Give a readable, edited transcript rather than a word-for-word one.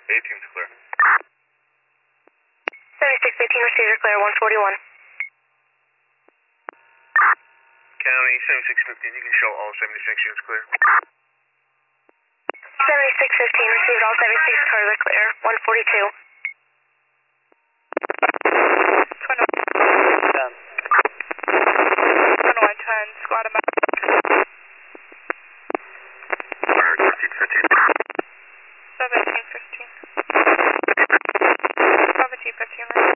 18's clear. 7618 received, you're clear, 141. County 7615, you can show all 76 units clear. 7615 received, all 76 cars are clear, 142.